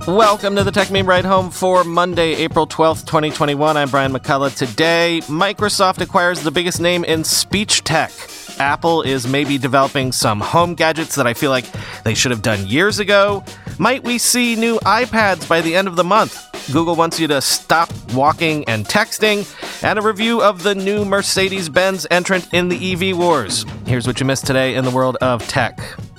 Welcome to the Tech Meme Ride Home for Monday, April 12th, 2021. I'm Brian McCullough. Today, Microsoft acquires the biggest name in speech tech. Apple is maybe developing some home gadgets that I feel like they should have done years ago. Might we see new iPads by the end of the month? Google wants you to stop walking and texting, and a review of the new Mercedes-Benz entrant in the EV wars. Here's what you missed today in the world of tech.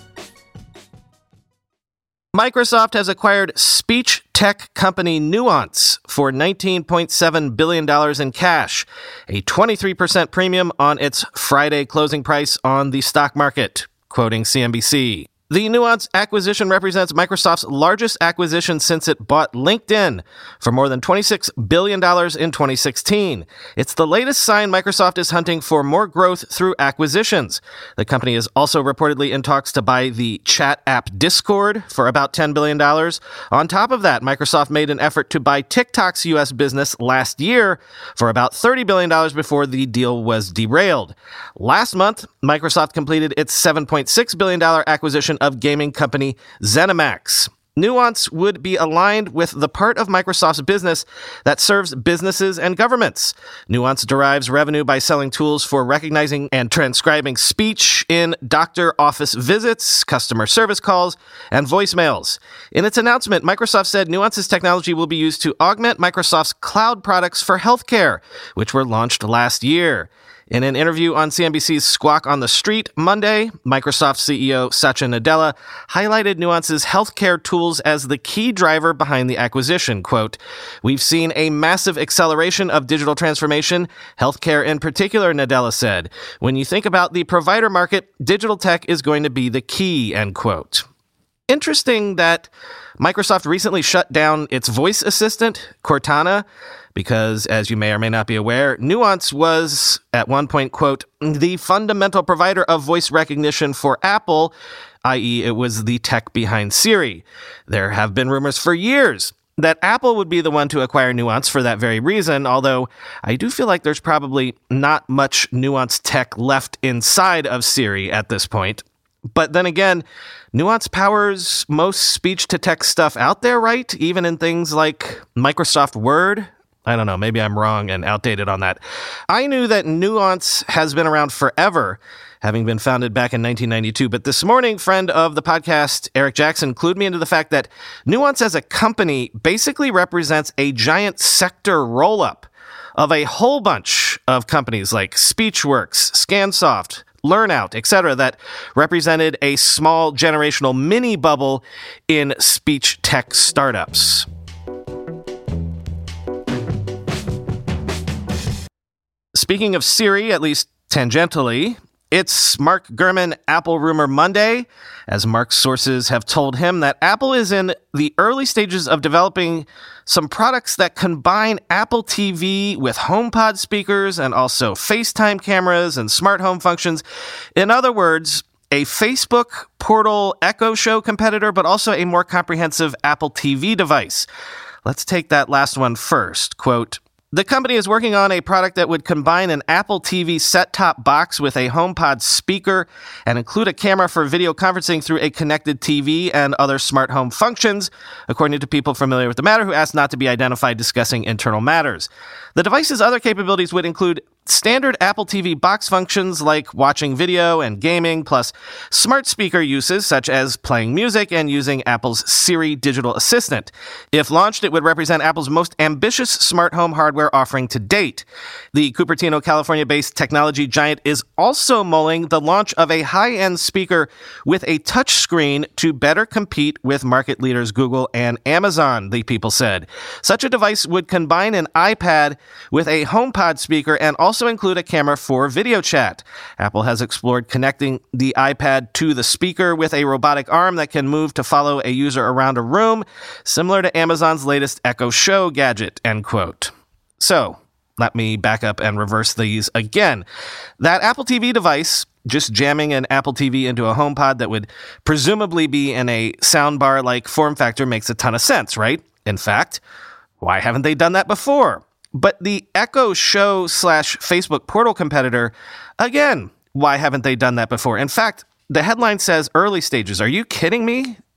Microsoft has acquired speech tech company Nuance for $19.7 billion in cash, a 23% premium on its Friday closing price on the stock market, quoting CNBC. The Nuance acquisition represents Microsoft's largest acquisition since it bought LinkedIn for more than $26 billion in 2016. It's the latest sign Microsoft is hunting for more growth through acquisitions. The company is also reportedly in talks to buy the chat app Discord for about $10 billion. On top of that, Microsoft made an effort to buy TikTok's U.S. business last year for about $30 billion before the deal was derailed. Last month, Microsoft completed its $7.6 billion acquisition of gaming company ZeniMax. Nuance would be aligned with the part of Microsoft's business that serves businesses and governments. Nuance derives revenue by selling tools for recognizing and transcribing speech in doctor office visits, customer service calls, and voicemails. In its announcement, Microsoft said Nuance's technology will be used to augment Microsoft's cloud products for healthcare, which were launched last year. In an interview on CNBC's Squawk on the Street Monday, Microsoft CEO Satya Nadella highlighted Nuance's healthcare tools as the key driver behind the acquisition. Quote, "We've seen a massive acceleration of digital transformation, healthcare in particular," Nadella said. "When you think about the provider market, digital tech is going to be the key," end quote. Interesting that Microsoft recently shut down its voice assistant, Cortana, because, as you may or may not be aware, Nuance was, at one point, quote, "the fundamental provider of voice recognition for Apple," i.e. it was the tech behind Siri. There have been rumors for years that Apple would be the one to acquire Nuance for that very reason, although I do feel like there's probably not much Nuance tech left inside of Siri at this point. But then again, Nuance powers most speech-to-text stuff out there, right? Even in things like Microsoft Word. I don't know, maybe I'm wrong and outdated on that. I knew that Nuance has been around forever, having been founded back in 1992. But this morning, friend of the podcast, Eric Jackson, clued me into the fact that Nuance as a company basically represents a giant sector roll-up of a whole bunch of companies like Speechworks, Scansoft, Learnout, etc., that represented a small generational mini bubble in speech tech startups. Speaking of Siri, at least tangentially, it's Mark Gurman Apple Rumor Monday, as Mark's sources have told him that Apple is in the early stages of developing some products that combine Apple TV with HomePod speakers and also FaceTime cameras and smart home functions. In other words, a Facebook Portal Echo Show competitor, but also a more comprehensive Apple TV device. Let's take that last one first. Quote, "The company is working on a product that would combine an Apple TV set-top box with a HomePod speaker and include a camera for video conferencing through a connected TV and other smart home functions," according to people familiar with the matter who asked not to be identified discussing internal matters. The device's other capabilities would include standard Apple TV box functions like watching video and gaming, plus smart speaker uses such as playing music and using Apple's Siri digital assistant. If launched, it would represent Apple's most ambitious smart home hardware offering to date. The Cupertino, California-based technology giant is also mulling the launch of a high-end speaker with a touchscreen to better compete with market leaders Google and Amazon, the people said. Such a device would combine an iPad with a HomePod speaker and also include a camera for video chat. Apple has explored connecting the iPad to the speaker with a robotic arm that can move to follow a user around a room, similar to Amazon's latest Echo Show gadget, end quote. So, let me back up and reverse these again. That Apple TV device, just jamming an Apple TV into a HomePod that would presumably be in a soundbar-like form factor, makes a ton of sense, right? In fact, why haven't they done that before? But the Echo Show / Facebook Portal competitor, again, why haven't they done that before? In fact, the headline says early stages. Are you kidding me?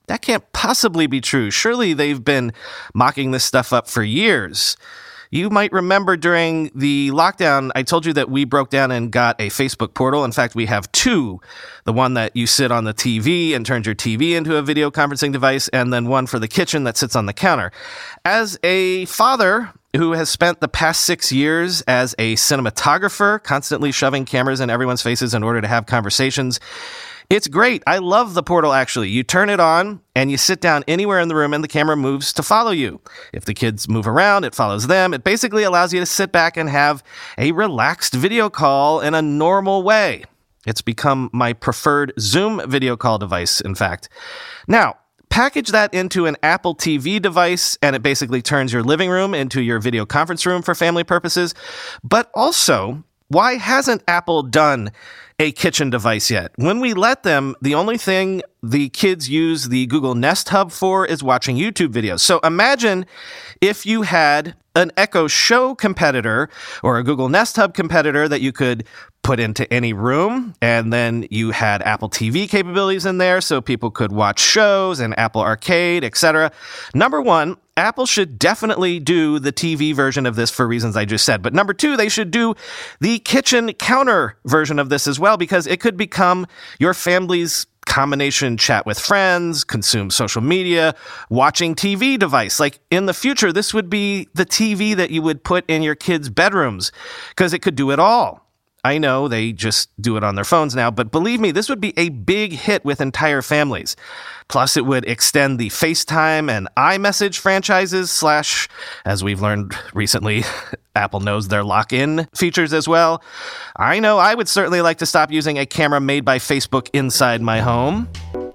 That can't possibly be true. Surely they've been mocking this stuff up for years. You might remember during the lockdown, I told you that we broke down and got a Facebook portal. In fact, we have two. The one that you sit on the TV and turns your TV into a video conferencing device, and then one for the kitchen that sits on the counter. As a father who has spent the past 6 years as a cinematographer, constantly shoving cameras in everyone's faces in order to have conversations, it's great. I love the portal, actually. You turn it on and you sit down anywhere in the room and the camera moves to follow you. If the kids move around, it follows them. It basically allows you to sit back and have a relaxed video call in a normal way. It's become my preferred Zoom video call device, in fact. Now, package that into an Apple TV device, and it basically turns your living room into your video conference room for family purposes. But also, why hasn't Apple done a kitchen device yet? When we let them, the only thing the kids use the Google Nest Hub for is watching YouTube videos. So imagine if you had an Echo Show competitor or a Google Nest Hub competitor that you could put into any room, and then you had Apple TV capabilities in there so people could watch shows and Apple Arcade, etc. Number one, Apple should definitely do the TV version of this for reasons I just said. But number two, they should do the kitchen counter version of this as well, because it could become your family's combination chat with friends, consume social media, watching TV device. Like in the future, this would be the TV that you would put in your kids' bedrooms because it could do it all. I know they just do it on their phones now, but believe me, this would be a big hit with entire families. Plus, it would extend the FaceTime and iMessage franchises / as we've learned recently, Apple knows their lock-in features as well. I know I would certainly like to stop using a camera made by Facebook inside my home.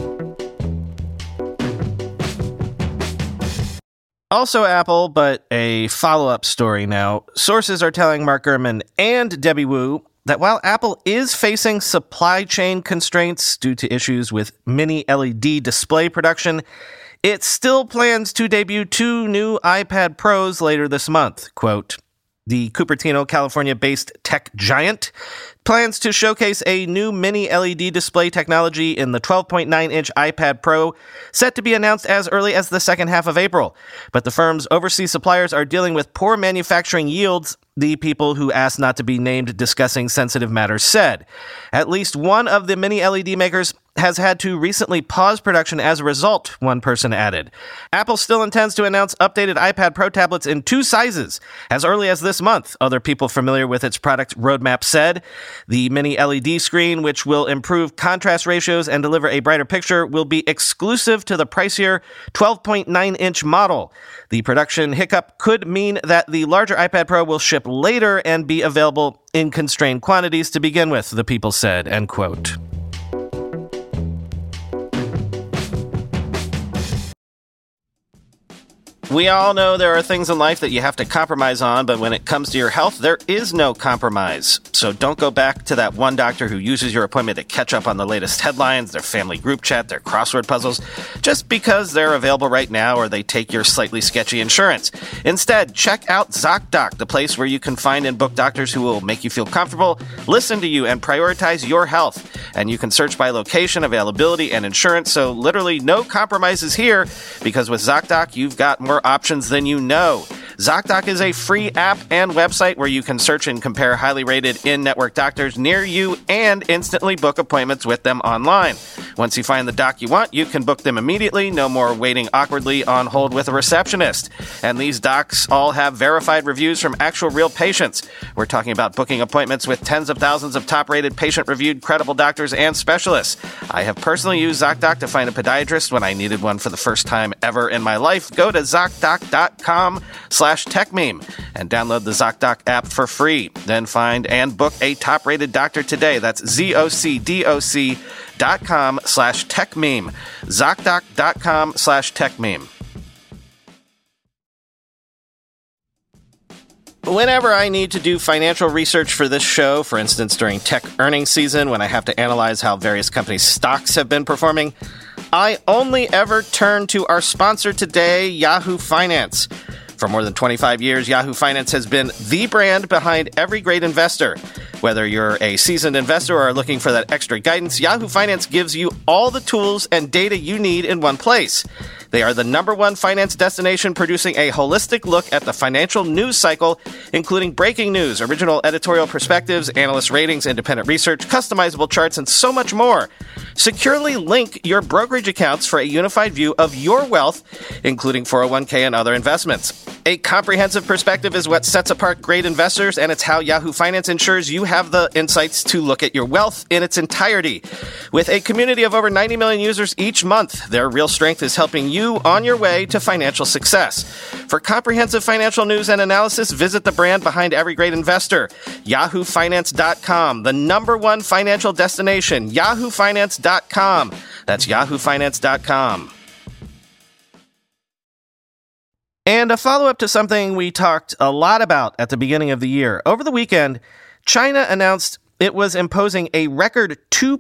Also Apple, but a follow-up story now. Sources are telling Mark Gurman and Debbie Wu that while Apple is facing supply chain constraints due to issues with mini LED display production, it still plans to debut 2 new iPad Pros later this month. Quote, the Cupertino, California-based tech giant plans to showcase a new mini LED display technology in the 12.9-inch iPad Pro, set to be announced as early as the second half of April. But the firm's overseas suppliers are dealing with poor manufacturing yields, the people who asked not to be named discussing sensitive matters said. At least one of the mini LED makers has had to recently pause production as a result, one person added. Apple still intends to announce updated iPad Pro tablets in 2 sizes as early as this month, other people familiar with its product roadmap said. The mini LED screen, which will improve contrast ratios and deliver a brighter picture, will be exclusive to the pricier 12.9-inch model. The production hiccup could mean that the larger iPad Pro will ship later and be available in constrained quantities to begin with, the people said, end quote. We all know there are things in life that you have to compromise on, but when it comes to your health, there is no compromise. So don't go back to that one doctor who uses your appointment to catch up on the latest headlines, their family group chat, their crossword puzzles, just because they're available right now or they take your slightly sketchy insurance. Instead, check out ZocDoc, the place where you can find and book doctors who will make you feel comfortable, listen to you, and prioritize your health. And you can search by location, availability, and insurance, so literally no compromises here, because with ZocDoc, you've got more options than you know. ZocDoc is a free app and website where you can search and compare highly rated in-network doctors near you and instantly book appointments with them online. Once you find the doc you want, you can book them immediately, no more waiting awkwardly on hold with a receptionist. And these docs all have verified reviews from actual real patients. We're talking about booking appointments with tens of thousands of top-rated, patient-reviewed, credible doctors and specialists. I have personally used ZocDoc to find a podiatrist when I needed one for the first time ever in my life. Go to ZocDoc.com/TechMeme and download the ZocDoc app for free. Then find and book a top-rated doctor today. That's ZocDoc.com/TechMeme. ZocDoc.com/TechMeme. Whenever I need to do financial research for this show, for instance during tech earnings season when I have to analyze how various companies' stocks have been performing, I only ever turn to our sponsor today, Yahoo Finance. For more than 25 years, Yahoo Finance has been the brand behind every great investor. Whether you're a seasoned investor or are looking for that extra guidance, Yahoo Finance gives you all the tools and data you need in one place. They are the #1 finance destination, producing a holistic look at the financial news cycle, including breaking news, original editorial perspectives, analyst ratings, independent research, customizable charts, and so much more. Securely link your brokerage accounts for a unified view of your wealth, including 401k and other investments. A comprehensive perspective is what sets apart great investors, and it's how Yahoo Finance ensures you have the insights to look at your wealth in its entirety. With a community of over 90 million users each month, their real strength is helping you on your way to financial success. For comprehensive financial news and analysis, visit the brand behind every great investor, yahoofinance.com, the #1 financial destination, yahoofinance.com. That's yahoofinance.com. And a follow-up to something we talked a lot about at the beginning of the year. Over the weekend, China announced it was imposing a record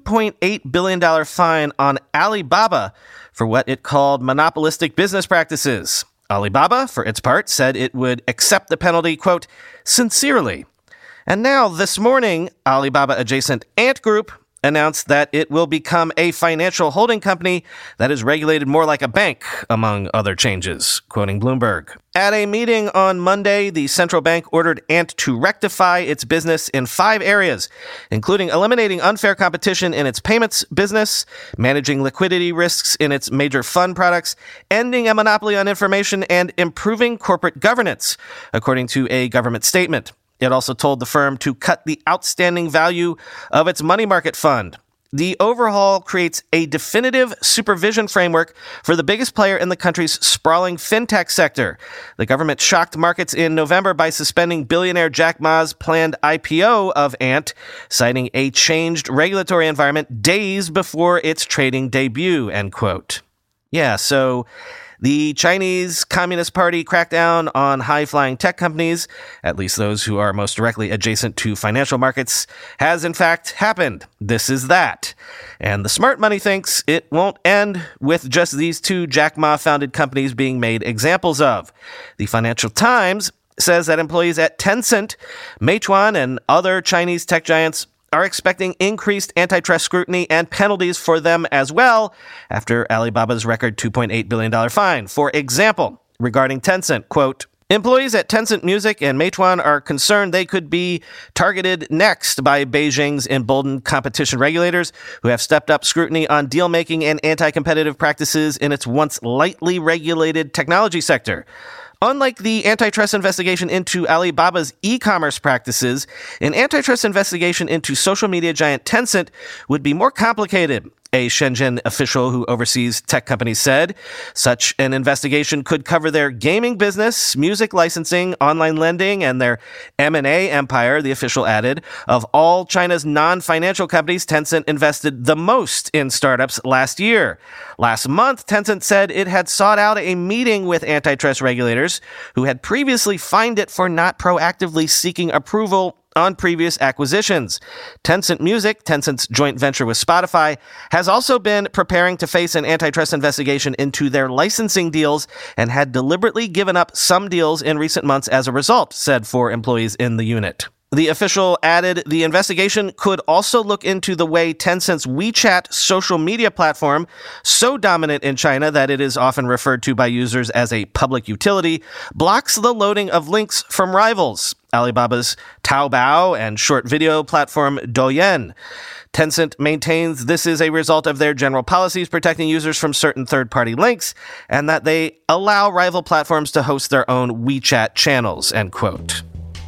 $2.8 billion fine on Alibaba for what it called monopolistic business practices. Alibaba, for its part, said it would accept the penalty, quote, sincerely. And now, this morning, Alibaba-adjacent Ant Group announced that it will become a financial holding company that is regulated more like a bank, among other changes, quoting Bloomberg. At a meeting on Monday, the central bank ordered Ant to rectify its business in 5 areas, including eliminating unfair competition in its payments business, managing liquidity risks in its major fund products, ending a monopoly on information, and improving corporate governance, according to a government statement. It also told the firm to cut the outstanding value of its money market fund. The overhaul creates a definitive supervision framework for the biggest player in the country's sprawling fintech sector. The government shocked markets in November by suspending billionaire Jack Ma's planned IPO of Ant, citing a changed regulatory environment days before its trading debut, end quote. Yeah, so the Chinese Communist Party crackdown on high-flying tech companies, at least those who are most directly adjacent to financial markets, has in fact happened. This is that. And the smart money thinks it won't end with just these 2 Jack Ma-founded companies being made examples of. The Financial Times says that employees at Tencent, Meituan, and other Chinese tech giants are expecting increased antitrust scrutiny and penalties for them as well after Alibaba's record $2.8 billion fine. For example, regarding Tencent, quote, employees at Tencent Music and Meituan are concerned they could be targeted next by Beijing's emboldened competition regulators who have stepped up scrutiny on deal-making and anti-competitive practices in its once lightly regulated technology sector. Unlike the antitrust investigation into Alibaba's e-commerce practices, an antitrust investigation into social media giant Tencent would be more complicated, a Shenzhen official who oversees tech companies said. Such an investigation could cover their gaming business, music licensing, online lending, and their M&A empire, the official added. Of all China's non-financial companies, Tencent invested the most in startups last year. Last month, Tencent said it had sought out a meeting with antitrust regulators who had previously fined it for not proactively seeking approval on previous acquisitions. Tencent Music, Tencent's joint venture with Spotify, has also been preparing to face an antitrust investigation into their licensing deals and had deliberately given up some deals in recent months as a result, said 4 employees in the unit. The official added the investigation could also look into the way Tencent's WeChat social media platform, so dominant in China that it is often referred to by users as a public utility, blocks the loading of links from rivals, Alibaba's Taobao and short video platform Douyin. Tencent maintains this is a result of their general policies protecting users from certain third-party links and that they allow rival platforms to host their own WeChat channels, end quote.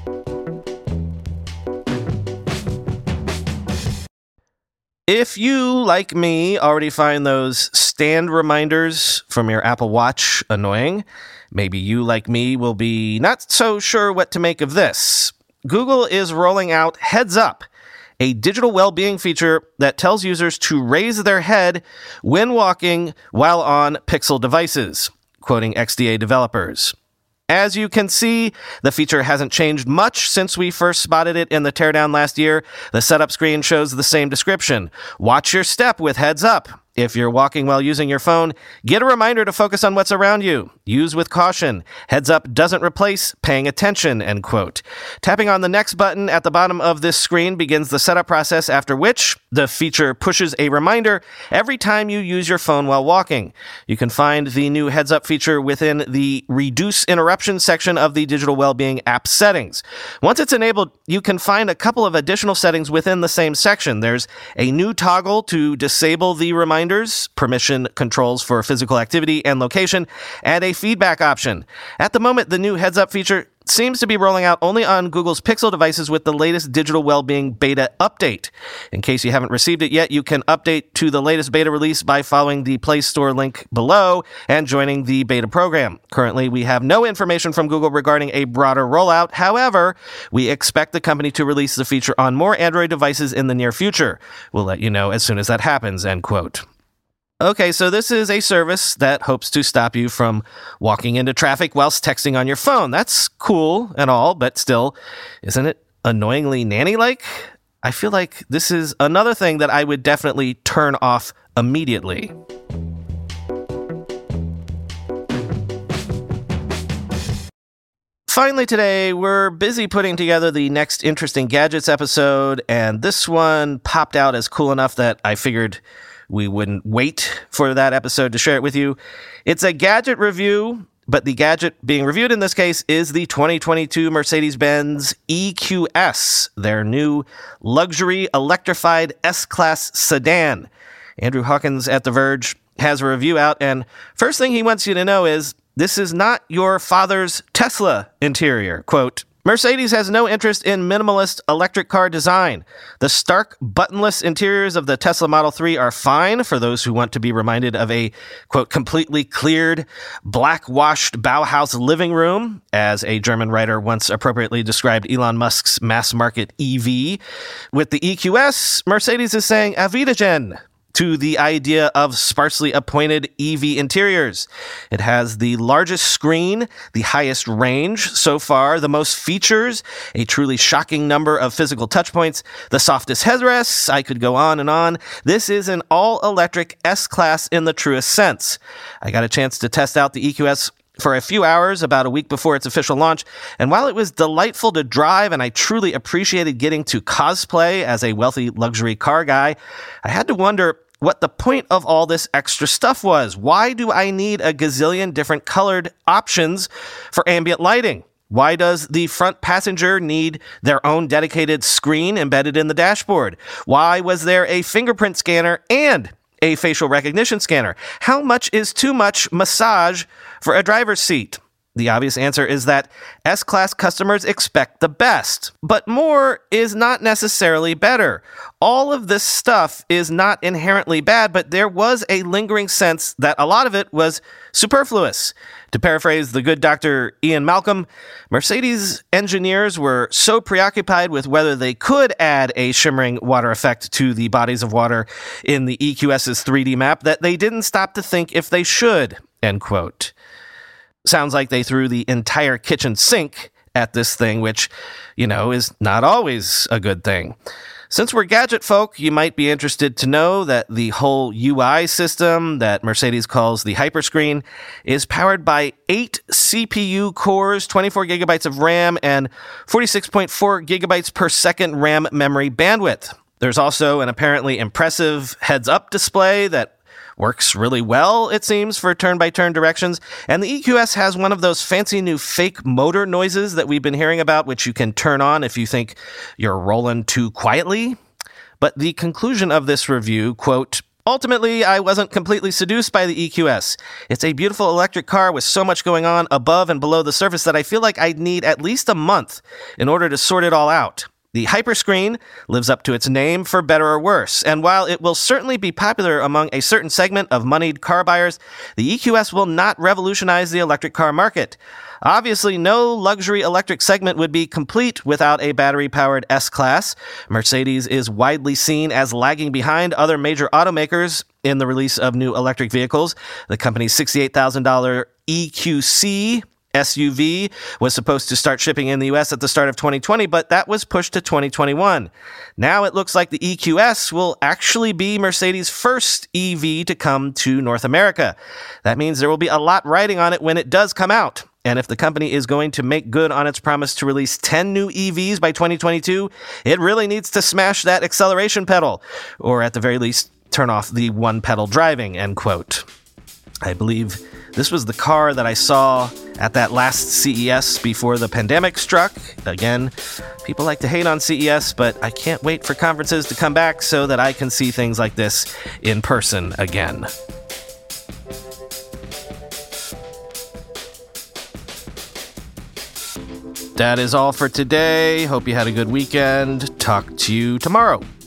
If you, like me, already find those stand reminders from your Apple Watch annoying, maybe you, like me, will be not so sure what to make of this. Google is rolling out Heads Up, a digital well-being feature that tells users to raise their head when walking while on Pixel devices, quoting XDA developers. As you can see, the feature hasn't changed much since we first spotted it in the teardown last year. The setup screen shows the same description. Watch your step with Heads Up. If you're walking while using your phone, get a reminder to focus on what's around you. Use with caution. Heads up doesn't replace paying attention, end quote. Tapping on the next button at the bottom of this screen begins the setup process, after which the feature pushes a reminder every time you use your phone while walking. You can find the new heads up feature within the Reduce Interruption section of the Digital Wellbeing app settings. Once it's enabled, you can find a couple of additional settings within the same section. There's a new toggle to disable the reminders, permission controls for physical activity and location, and a feedback option. At the moment, the new heads up feature seems to be rolling out only on Google's Pixel devices with the latest Digital Wellbeing beta update. In case you haven't received it yet, you can update to the latest beta release by following the Play Store link below and joining the beta program. Currently, we have no information from Google regarding a broader rollout. However, we expect the company to release the feature on more Android devices in the near future. We'll let you know as soon as that happens, end quote. Okay, so this is a service that hopes to stop you from walking into traffic whilst texting on your phone. That's cool and all, but still, isn't it annoyingly nanny-like? I feel like this is another thing that I would definitely turn off immediately. Finally today, we're busy putting together the next Interesting Gadgets episode, and this one popped out as cool enough that I figured we wouldn't wait for that episode to share it with you. It's a gadget review, but the gadget being reviewed in this case is the 2022 Mercedes-Benz EQS, their new luxury electrified S-Class sedan. Andrew Hawkins at The Verge has a review out, and first thing he wants you to know is this is not your father's Tesla interior. Quote, Mercedes has no interest in minimalist electric car design. The stark, buttonless interiors of the Tesla Model 3 are fine for those who want to be reminded of a, quote, completely cleared, black-washed Bauhaus living room, as a German writer once appropriately described Elon Musk's mass-market EV. With the EQS, Mercedes is saying Auf Wiedersehen to the idea of sparsely appointed EV interiors. It has the largest screen, the highest range so far, the most features, a truly shocking number of physical touchpoints, the softest headrests. I could go on and on. This is an all-electric S-Class in the truest sense. I got a chance to test out the EQS for a few hours about a week before its official launch, and while it was delightful to drive and I truly appreciated getting to cosplay as a wealthy luxury car guy, I had to wonder what the point of all this extra stuff was. Why do I need a gazillion different colored options for ambient lighting? Why does the front passenger need their own dedicated screen embedded in the dashboard? Why was there a fingerprint scanner and a facial recognition scanner? How much is too much massage for a driver's seat? The obvious answer is that S-Class customers expect the best, but more is not necessarily better. All of this stuff is not inherently bad, but there was a lingering sense that a lot of it was superfluous. To paraphrase the good Dr. Ian Malcolm, Mercedes engineers were so preoccupied with whether they could add a shimmering water effect to the bodies of water in the EQS's 3D map that they didn't stop to think if they should, end quote. Sounds like they threw the entire kitchen sink at this thing, which, is not always a good thing. Since we're gadget folk, you might be interested to know that the whole UI system that Mercedes calls the Hyperscreen is powered by 8 CPU cores, 24 gigabytes of RAM, and 46.4 gigabytes per second RAM memory bandwidth. There's also an apparently impressive heads-up display that works really well, it seems, for turn-by-turn directions. And the EQS has one of those fancy new fake motor noises that we've been hearing about, which you can turn on if you think you're rolling too quietly. But the conclusion of this review, quote, ultimately, I wasn't completely seduced by the EQS. It's a beautiful electric car with so much going on above and below the surface that I feel like I'd need at least a month in order to sort it all out. The Hyperscreen lives up to its name for better or worse, and while it will certainly be popular among a certain segment of moneyed car buyers, the EQS will not revolutionize the electric car market. Obviously, no luxury electric segment would be complete without a battery-powered S-Class. Mercedes is widely seen as lagging behind other major automakers in the release of new electric vehicles. The company's $68,000 EQC SUV was supposed to start shipping in the US at the start of 2020, but that was pushed to 2021. Now it looks like the EQS will actually be Mercedes' first EV to come to North America. That means there will be a lot riding on it when it does come out. And if the company is going to make good on its promise to release 10 new EVs by 2022, it really needs to smash that acceleration pedal, or at the very least, turn off the one-pedal driving, end quote. I believe this was the car that I saw at that last CES before the pandemic struck. Again, people like to hate on CES, but I can't wait for conferences to come back so that I can see things like this in person again. That is all for today. Hope you had a good weekend. Talk to you tomorrow.